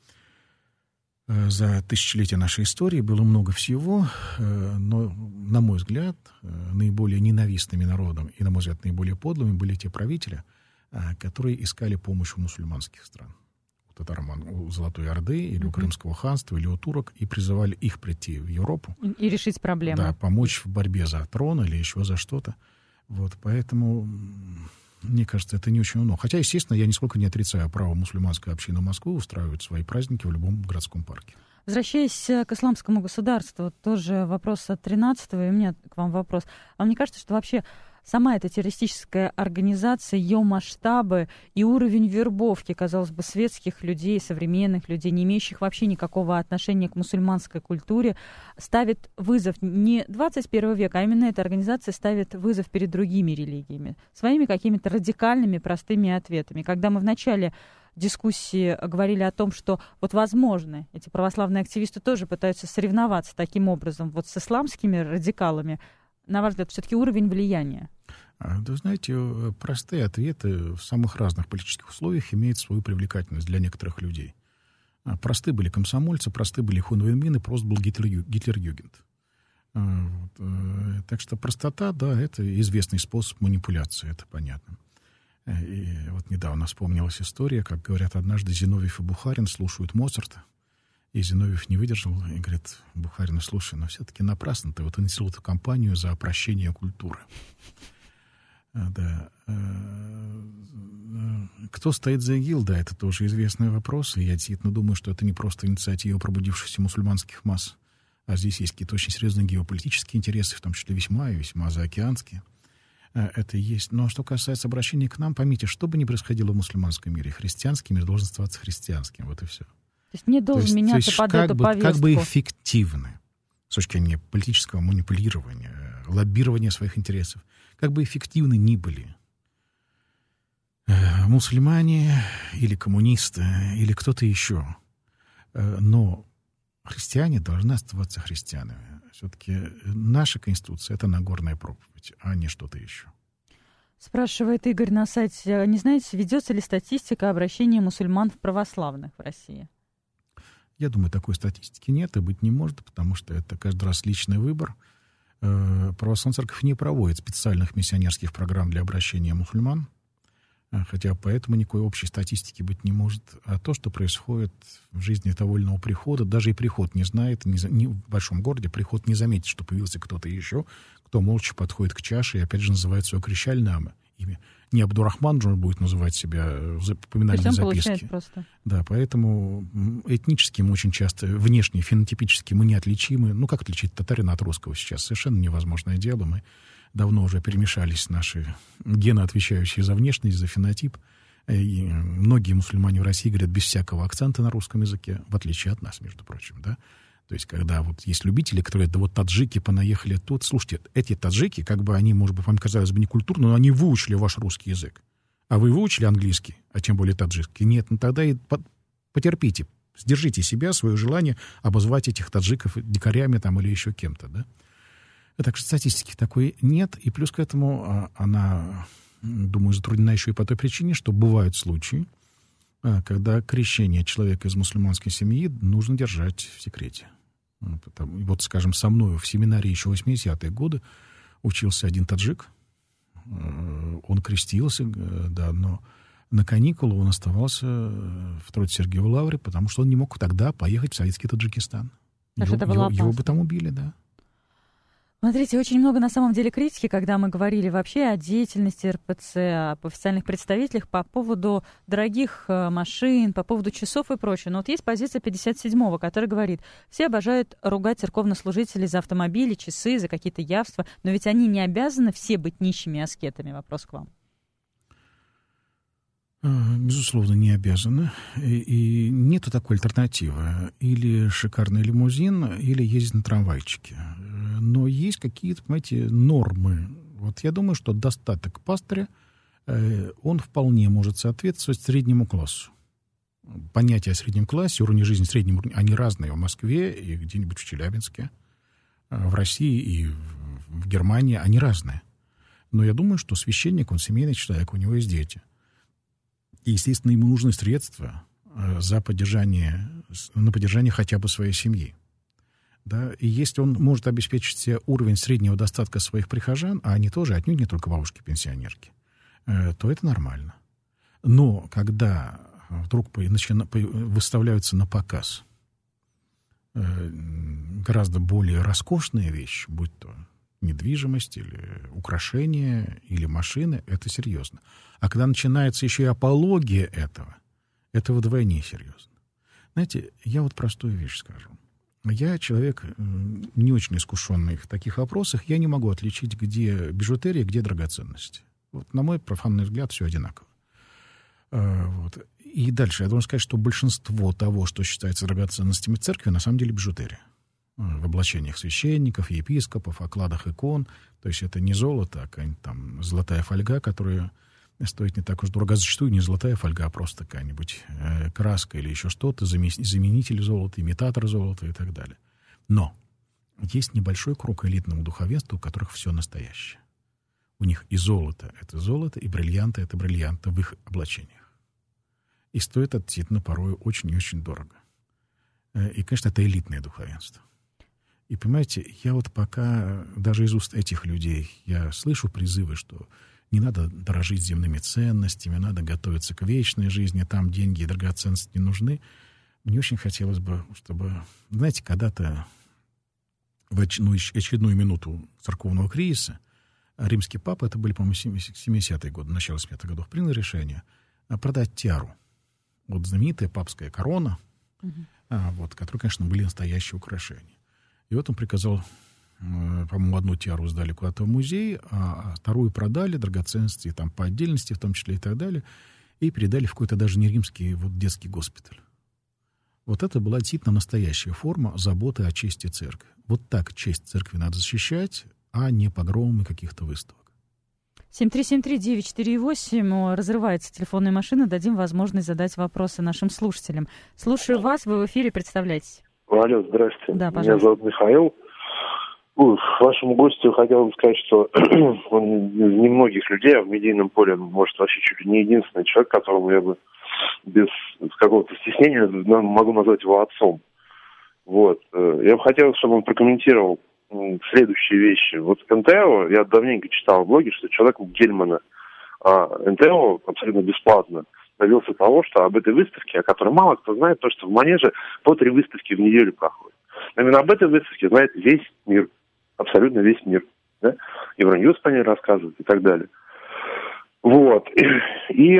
за тысячелетия нашей истории было много всего, но, на мой взгляд, наиболее ненавистными народом и, на мой взгляд, наиболее подлыми были те правители, которые искали помощь у мусульманских стран. У татарман, у Золотой Орды, или у Крымского ханства, или у турок, и призывали их прийти в Европу. И решить проблему. Да, помочь в борьбе за трон или еще за что-то. Вот, поэтому, мне кажется, это не очень умно. Хотя, естественно, я нисколько не отрицаю право мусульманской общины Москвы устраивать свои праздники в любом городском парке. Возвращаясь к исламскому государству, тоже вопрос от тринадцатого, и у меня к вам вопрос. А мне кажется, что вообще сама эта террористическая организация, ее масштабы и уровень вербовки, казалось бы, светских людей, современных людей, не имеющих вообще никакого отношения к мусульманской культуре, ставит вызов не двадцать первого века, а именно эта организация ставит вызов перед другими религиями, своими какими-то радикальными, простыми ответами. Когда мы в начале дискуссии говорили о том, что вот возможно, эти православные активисты тоже пытаются соревноваться таким образом вот с исламскими радикалами, на ваш взгляд, все-таки уровень влияния? Да, знаете, простые ответы в самых разных политических условиях имеют свою привлекательность для некоторых людей. Просты были комсомольцы, просты были хунвейбины, прост был Гитлер-Югент. Вот. Так что простота, да, это известный способ манипуляции, это понятно. И вот недавно вспомнилась история, как говорят, однажды Зиновьев и Бухарин слушают Моцарта. И Зиновьев не выдержал и говорит Бухарину: слушай, но все-таки напрасно ты вот инициировал эту кампанию за опрощение культуры. Да. Кто стоит за ИГИЛ, да, это тоже известный вопрос. И я действительно думаю, что это не просто инициатива пробудившихся мусульманских масс, а здесь есть какие-то очень серьезные геополитические интересы, в том числе весьма и весьма заокеанские. Это есть. Но что касается обращения к нам, поймите, что бы ни происходило в мусульманском мире, христианский мир должен оставаться христианским. Вот и все. То есть не должен то есть, меняться то есть под как эту бы, повестку. Как бы эффективны с точки зрения политического манипулирования, лоббирования своих интересов, как бы эффективны ни были э, мусульмане или коммунисты или кто-то еще, э, но христиане должны оставаться христианами. Все-таки наша Конституция — это Нагорная проповедь, а не что-то еще. Спрашивает Игорь на сайте, не знаете, ведется ли статистика обращения мусульман в православных в России? Я думаю, такой статистики нет и быть не может, потому что это каждый раз личный выбор. Православная церковь не проводит специальных миссионерских программ для обращения мусульман. хотя поэтому никакой общей статистики быть не может. А то, что происходит в жизни того или иного прихода, даже и приход не знает, не, не, в большом городе приход не заметит, что появился кто-то еще, кто молча подходит к чаше и опять же называет свое крещальное имя. Не Абдурахман же он будет называть себя в поминальной записке. Просто. Да, поэтому этнически мы очень часто, внешне, фенотипически мы неотличимы. Ну, как отличить татарина от русского сейчас? Совершенно невозможное дело. Мы давно уже перемешались наши гены, отвечающие за внешность, за фенотип. И многие мусульмане в России говорят без всякого акцента на русском языке, в отличие от нас, между прочим, да. То есть, когда вот есть любители, которые, да вот таджики понаехали тут. Слушайте, эти таджики, как бы они, может быть, вам казалось бы некультурно, но они выучили ваш русский язык. А вы выучили английский, а тем более таджикский? Нет, ну тогда и потерпите, сдержите себя, свое желание обозвать этих таджиков дикарями там или еще кем-то, да. Так что статистики такой нет, и плюс к этому она, думаю, затруднена еще и по той причине, что бывают случаи, когда крещение человека из мусульманской семьи нужно держать в секрете. Вот, скажем, со мною в семинаре еще восьмидесятые годы учился один таджик. Он крестился, да, но на каникулы он оставался в Троице-Сергиевой лавре, потому что он не мог тогда поехать в советский Таджикистан. Его, его, его бы там убили, да. Смотрите, очень много на самом деле критики, когда мы говорили вообще о деятельности эр пэ цэ, об официальных представителях по поводу дорогих машин, по поводу часов и прочее. Но вот есть позиция пятьдесят седьмого, которая говорит, все обожают ругать церковнослужителей за автомобили, часы, за какие-то явства, но ведь они не обязаны все быть нищими аскетами. Вопрос к вам. Безусловно, не обязаны. И, и нету такой альтернативы. Или шикарный лимузин, или ездить на трамвайчике. Но есть какие-то, понимаете, нормы. Вот я думаю, что достаток пастыря, э, он вполне может соответствовать среднему классу. Понятия о среднем классе, уровне жизни среднем, они разные в Москве и где-нибудь в Челябинске, в России и в Германии, они разные. Но я думаю, что священник, он семейный человек, у него есть дети. И, естественно, ему нужны средства за поддержание, на поддержание хотя бы своей семьи. Да? И если он может обеспечить себе уровень среднего достатка своих прихожан, а они тоже отнюдь не только бабушки-пенсионерки, то это нормально. Но когда вдруг начина, выставляются на показ гораздо более роскошные вещи, будь то недвижимость или украшения, или машины, это серьезно. А когда начинается еще и апология этого, это вдвойне серьезно. Знаете, я вот простую вещь скажу. Я человек не очень искушенный в таких вопросах, я не могу отличить, где бижутерия, где драгоценности. Вот, на мой профанный взгляд, все одинаково. Вот. И дальше я должен сказать, что большинство того, что считается драгоценностями церкви, на самом деле бижутерия. В облачениях священников, епископов, окладах икон. То есть это не золото, а какая-нибудь там золотая фольга, которая стоит не так уж дорого. Зачастую не золотая фольга, а просто какая-нибудь э, краска или еще что-то, заменитель золота, имитатор золота и так далее. Но есть небольшой круг элитного духовенства, у которых все настоящее. У них и золото — это золото, и бриллианты — это бриллианты в их облачениях. И стоит это действительно порой очень и очень дорого. И, конечно, это элитное духовенство. И, понимаете, я вот пока даже из уст этих людей я слышу призывы, что не надо дорожить земными ценностями, надо готовиться к вечной жизни, там деньги и драгоценности не нужны. Мне очень хотелось бы, чтобы, знаете, когда-то в очередную минуту церковного кризиса римский папа, это были, по-моему, семидесятые годы, начало семидесятых годов, принял решение продать тиару. Вот знаменитая папская корона, uh-huh. а, вот, которая, конечно, были настоящие украшения. И вот он приказал, по-моему, одну тиару сдали куда-то в музей, а вторую продали, драгоценности там по отдельности, в том числе и так далее, и передали в какой-то даже не римский вот детский госпиталь. Вот это была действительно настоящая форма заботы о чести церкви. Вот так честь церкви надо защищать, а не погромами каких-то выставок. семь три семь три девять четыре восемь. Разрывается телефонная машина. Дадим возможность задать вопросы нашим слушателям. Слушаю вас. Вы в эфире. Представляйтесь. Алло, здрасте. Да, меня зовут Михаил. Ой, вашему гостю хотел бы сказать, что он немногих людей, а в медийном поле, может, вообще чуть ли не единственный человек, которому я бы без какого-то стеснения могу назвать его отцом. Вот. Я бы хотел, чтобы он прокомментировал следующие вещи. Вот эн тэ о, я давненько читал в блоге, что человек Гельмана а, эн тэ о абсолютно бесплатно добился того, что об этой выставке, о которой мало кто знает, то, что в Манеже по три выставки в неделю проходит. Но именно об этой выставке знает весь мир, абсолютно весь мир. Да? Евроньюз по ней рассказывает и так далее. Вот. И, и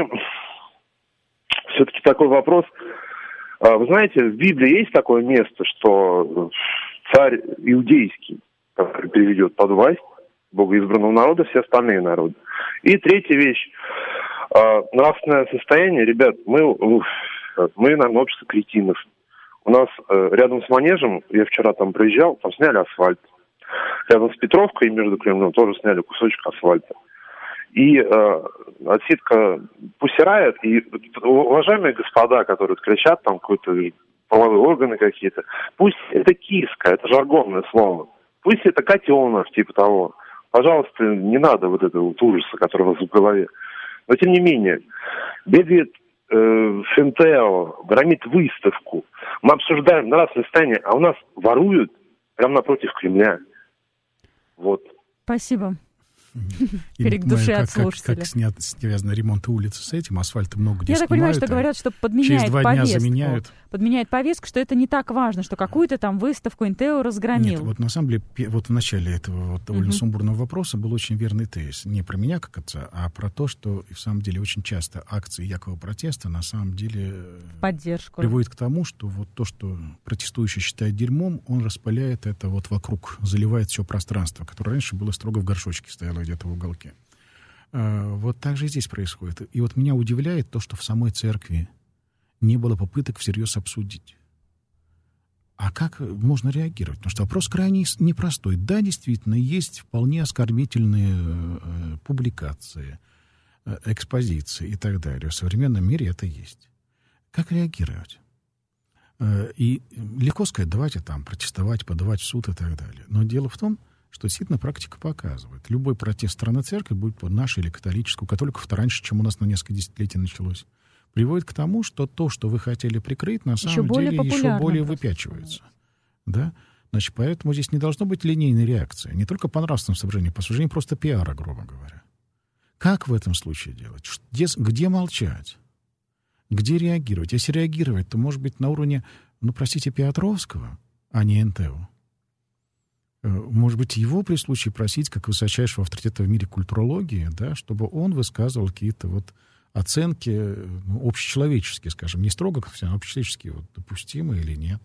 все-таки такой вопрос. Вы знаете, в Библии есть такое место, что царь иудейский, который приведет под власть богоизбранного народа все остальные народы. И третья вещь. Нравственное состояние. Ребят, мы, мы наверное, общество кретинов. У нас рядом с Манежем, я вчера там проезжал, там сняли асфальт. Рядом с Петровкой между Кремлем тоже сняли кусочек асфальта. И э, отсидка пусирает, и уважаемые господа, которые кричат, там какие-то половые органы какие-то, пусть это киска, это жаргонное слово, пусть это котенок, типа того. Пожалуйста, не надо вот этого вот ужаса, который у вас в голове. Но тем не менее, бегает э, Фентео, громит выставку, мы обсуждаем нравственное состояние, а у нас воруют прямо напротив Кремля. Вот. Спасибо. И Крик души как, от слушателя. Как, как снят, связаны ремонт улицы с этим, асфальта много где Я так понимаю, что говорят, что подменяет повестку. Заменяют. Подменяет повестку, что это не так важно, что какую-то там выставку эн тэ о разгромил. Нет, вот на самом деле, вот в начале этого вот довольно uh-huh. сумбурного вопроса был очень верный тезис. Не про меня как отца, а про то, что в самом деле очень часто акции якобы протеста на самом деле поддержку приводит к тому, что вот то, что протестующий считает дерьмом, он распыляет это вот вокруг, заливает все пространство, которое раньше было строго в горшочке, стояло где-то в уголке. Вот так же и здесь происходит. И вот меня удивляет то, что в самой церкви не было попыток всерьез обсудить. А как можно реагировать? Потому что вопрос крайне непростой. Да, действительно, есть вполне оскорбительные э, публикации, э, экспозиции и так далее. В современном мире это есть. Как реагировать? Э, и легко сказать, давайте там протестовать, подавать в суд и так далее. Но дело в том, что действительно практика показывает. Любой протест стороны церкви, будь то нашей или католической, у католиков-то раньше, чем у нас на несколько десятилетий началось, приводит к тому, что то, что вы хотели прикрыть, на самом еще деле еще более просто выпячивается. Да? Значит, поэтому здесь не должно быть линейной реакции. Не только по нравственному соображению, по соображению просто пиара, грубо говоря. Как в этом случае делать? Где, где молчать? Где реагировать? Если реагировать, то, может быть, на уровне, ну, простите, Петровского, а не эн тэ о. Может быть, его при случае просить, как высочайшего авторитета в мире культурологии, да, чтобы он высказывал какие-то вот оценки, ну, общечеловеческие, скажем, не строго, как все, а общечеловеческие, вот, допустимы или нет.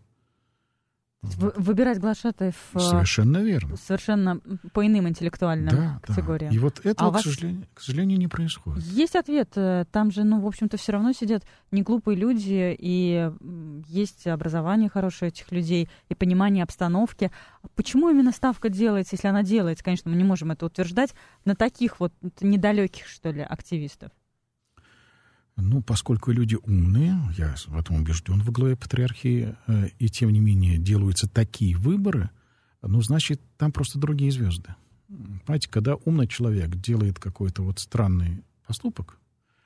Вы, выбирать глашатаев совершенно верно. Совершенно по иным интеллектуальным да, категориям. Да. И вот этого, а к, вас... сожалению, к сожалению, не происходит. Есть ответ. Там же, ну, в общем-то, все равно сидят неглупые люди, и есть образование хорошее этих людей, и понимание обстановки. Почему именно ставка делается, если она делается, конечно, мы не можем это утверждать, на таких вот недалеких, что ли, активистов? Ну, поскольку люди умные, я в этом убежден во главе патриархии, и тем не менее делаются такие выборы, ну, значит, там просто другие звезды. Понимаете, когда умный человек делает какой-то вот странный поступок,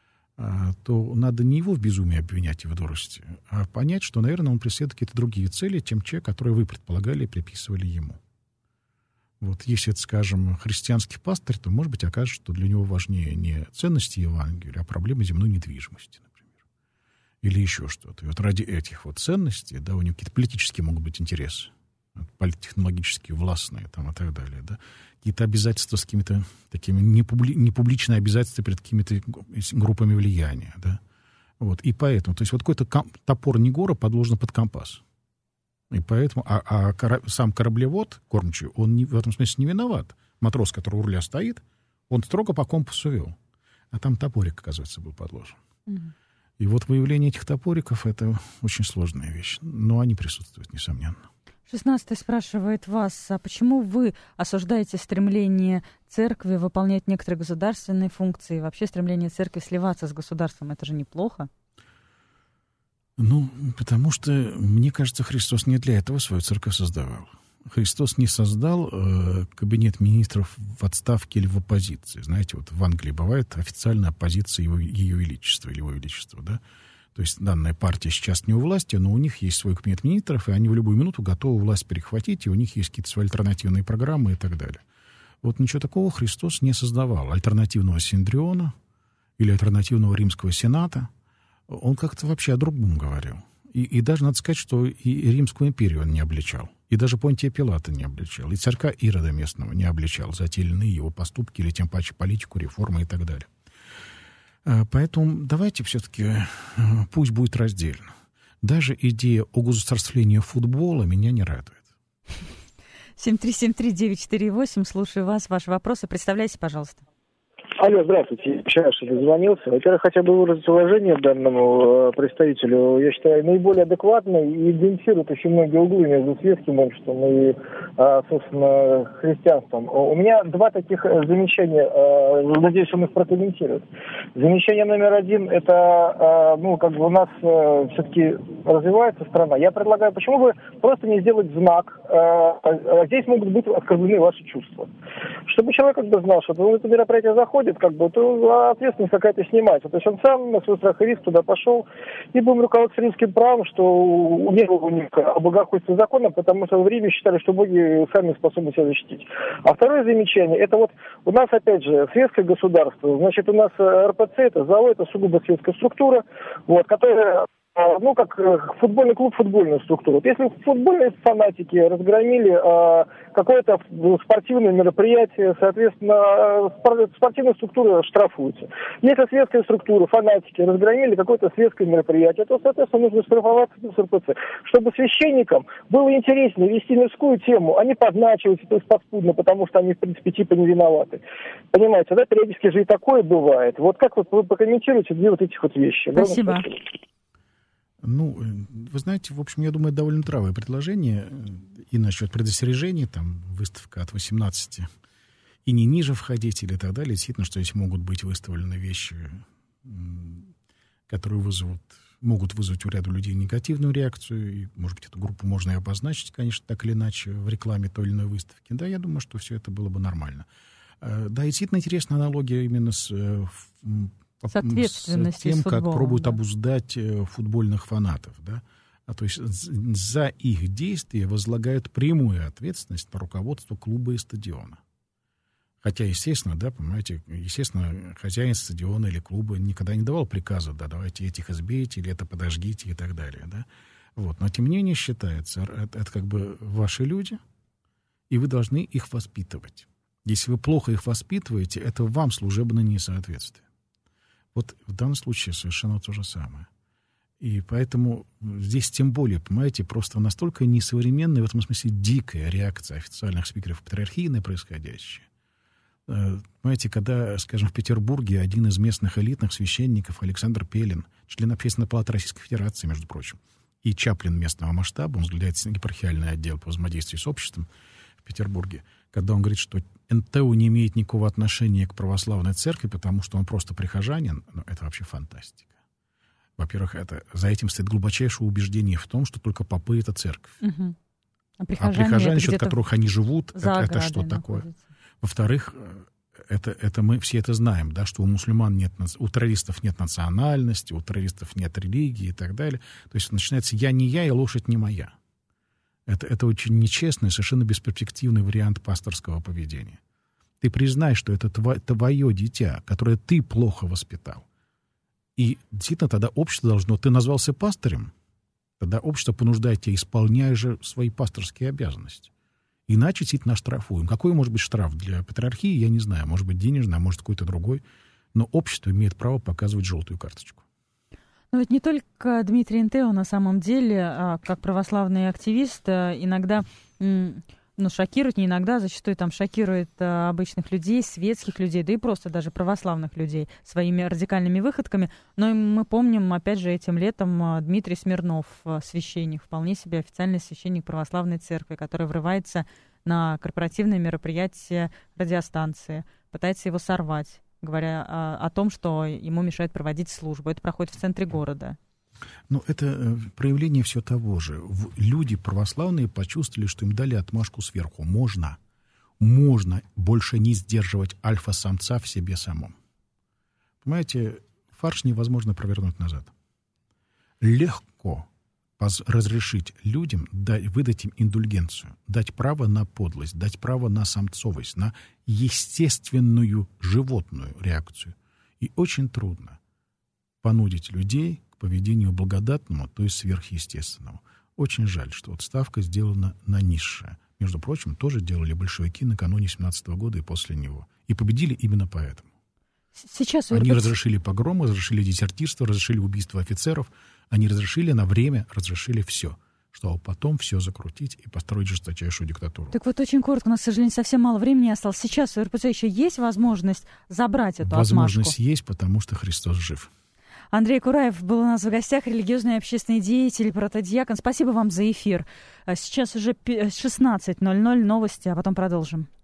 то надо не его в безумии обвинять и в дурости, а понять, что, наверное, он преследует какие-то другие цели, чем те, которые вы предполагали и приписывали ему. Вот если это, скажем, христианский пастырь, то, может быть, окажется, что для него важнее не ценности Евангелия, а проблемы земной недвижимости, например. Или еще что-то. И вот ради этих вот ценностей, да, у него какие-то политические могут быть интересы, политтехнологические, властные там, и так далее, да, какие-то обязательства с какими-то такими непубли... непубличные обязательства перед какими-то группами влияния, да. Вот, и поэтому, то есть вот какой-то ком... топор Негора подложен под компас. И поэтому, а, а кора, сам кораблевод, кормчий, он не, в этом смысле не виноват. Матрос, который у руля стоит, он строго по компасу вел. А там топорик, оказывается, был подложен. Mm-hmm. И вот выявление этих топориков — это очень сложная вещь. Но они присутствуют, несомненно. шестнадцатый спрашивает вас, а почему вы осуждаете стремление церкви выполнять некоторые государственные функции? Вообще стремление церкви сливаться с государством — это же неплохо? Ну, потому что, мне кажется, Христос не для этого свою церковь создавал. Христос не создал э, кабинет министров в отставке или в оппозиции. Знаете, вот в Англии бывает официальная оппозиция его, ее величества или его величества, да? То есть данная партия сейчас не у власти, но у них есть свой кабинет министров, и они в любую минуту готовы власть перехватить, и у них есть какие-то свои альтернативные программы и так далее. Вот ничего такого Христос не создавал. Альтернативного Синдриона, или альтернативного римского сената, он как-то вообще о другом говорил. И, и даже надо сказать, что и Римскую империю он не обличал. И даже Понтия Пилата не обличал. И царька Ирода местного не обличал за те или иные его поступки, или тем паче политику, реформы и так далее. Поэтому давайте все-таки, пусть будет раздельно. Даже идея о государствлении футбола меня не радует. семь три семь три девять четыре восемь, слушаю вас, ваши вопросы. Представляйте, пожалуйста. Алло, здравствуйте. Вчера что дозвонился. Во-первых, хотя бы выразить уважение данному э, представителю. Я считаю, наиболее адекватно и идентифицирует очень многие углы между светским обществом и, э, собственно, христианством. У меня два таких замечания. Э, надеюсь, он их прокомментирует. Замечание номер один – это, э, ну, как бы у нас э, все-таки развивается страна. Я предлагаю, почему бы просто не сделать знак. Э, здесь могут быть оскорблены ваши чувства. Чтобы человек как бы знал, что он это мероприятие заходит, как бы, то ответственность какая-то снимается. То есть он сам на свой страх и риск туда пошел, и будем руководствоваться римским правом, что не было у них богохульства закона, потому что в Риме считали, что боги сами способны себя защитить. А второе замечание, это вот у нас, опять же, светское государство, значит, у нас эр пэ цэ, это ЗАО, это сугубо светская структура, вот, которая... Ну, как футбольный клуб, футбольную структуру. Вот если футбольные фанатики разгромили э, какое-то спортивное мероприятие, соответственно, спортивная структура штрафуется. Если светская структура, фанатики разгромили какое-то светское мероприятие, то, соответственно, нужно штрафоваться с эр пэ цэ. Чтобы священникам было интереснее вести мирскую тему, а не подначивать, то есть подспудно, потому что они, в принципе, типа не виноваты. Понимаете, да, периодически же и такое бывает. Вот как вот вы прокомментируете две вот этих вот вещи? Спасибо. Ну, вы знаете, в общем, я думаю, это довольно здравое предложение. И насчет предостережений, там, выставка от восемнадцати, и не ниже входить или так далее. Действительно, что здесь могут быть выставлены вещи, которые вызовут, могут вызвать у ряда людей негативную реакцию. И, может быть, эту группу можно и обозначить, конечно, так или иначе в рекламе той или иной выставки. Да, я думаю, что все это было бы нормально. Да, и действительно интересная аналогия именно с... С ответственностью, с тем, с футболом, как пробуют да. обуздать футбольных фанатов, да? А то есть за их действия возлагают прямую ответственность на руководство клуба и стадиона. Хотя, естественно, да, понимаете, естественно, хозяин стадиона или клуба никогда не давал приказа, да, давайте этих избейте или это подожгите и так далее, да. Вот. Но тем не менее считается, это, это как бы ваши люди, и вы должны их воспитывать. Если вы плохо их воспитываете, это вам служебное несоответствие. Вот в данном случае совершенно то же самое. И поэтому здесь тем более, понимаете, просто настолько несовременная, в этом смысле дикая реакция официальных спикеров патриархии на происходящее. Понимаете, когда, скажем, в Петербурге один из местных элитных священников, Александр Пелин, член Общественной палаты Российской Федерации, между прочим, и чаплин местного масштаба, он возглавляет епархиальный отдел по взаимодействию с обществом в Петербурге, когда он говорит, что эн тэ у не имеет никакого отношения к православной церкви, потому что он просто прихожанин, ну, это вообще фантастика. Во-первых, это, за этим стоит глубочайшее убеждение в том, что только попы — это церковь. Угу. А прихожане, а прихожане счет которых они живут, это, это что находятся. такое? Во-вторых, это, это мы все это знаем, да, что у мусульман нет, у террористов нет национальности, у террористов нет религии и так далее. То есть начинается «я не я» и «лошадь не моя». Это, это очень нечестный, совершенно бесперспективный вариант пасторского поведения. Ты признай, что это тво, твое дитя, которое ты плохо воспитал. И действительно тогда общество должно... Ты назвался пастырем, тогда общество понуждает тебя, исполняй же свои пасторские обязанности. Иначе действительно штрафуем. Какой может быть штраф для патриархии, я не знаю. Может быть денежный, а может какой-то другой. Но общество имеет право показывать желтую карточку. Но ведь не только Дмитрий эн тэ о на самом деле, как православный активист, иногда, ну, шокирует, не иногда, зачастую там шокирует обычных людей, светских людей, да и просто даже православных людей своими радикальными выходками. Но мы помним, опять же, этим летом Дмитрий Смирнов, священник, вполне себе официальный священник православной церкви, который врывается на корпоративное мероприятие радиостанции, пытается его сорвать, говоря о, о том, что ему мешает проводить службу. Это проходит в центре города. Ну, это проявление все того же. Люди православные почувствовали, что им дали отмашку сверху. Можно, можно больше не сдерживать альфа-самца в себе самом. Понимаете, фарш невозможно провернуть назад. Легко разрешить людям, дать, выдать им индульгенцию, дать право на подлость, дать право на самцовость, на естественную животную реакцию. И очень трудно понудить людей к поведению благодатному, то есть сверхъестественному. Очень жаль, что вот ставка сделана на низшее. Между прочим, тоже делали большевики накануне семнадцатого года и после него. И победили именно поэтому. Сейчас Они РПЦ... разрешили погромы, разрешили дезертирство, разрешили убийство офицеров. Они разрешили на время, разрешили все, чтобы потом все закрутить и построить жесточайшую диктатуру. Так вот, очень коротко, у нас, к сожалению, совсем мало времени осталось. Сейчас у РПЦ еще есть возможность забрать эту Возможность отмашку? есть, потому что Христос жив. Андрей Кураев был у нас в гостях, религиозный и общественный деятель, протодиакон. Спасибо вам за эфир. Сейчас уже шестнадцать ноль ноль, новости, а потом продолжим.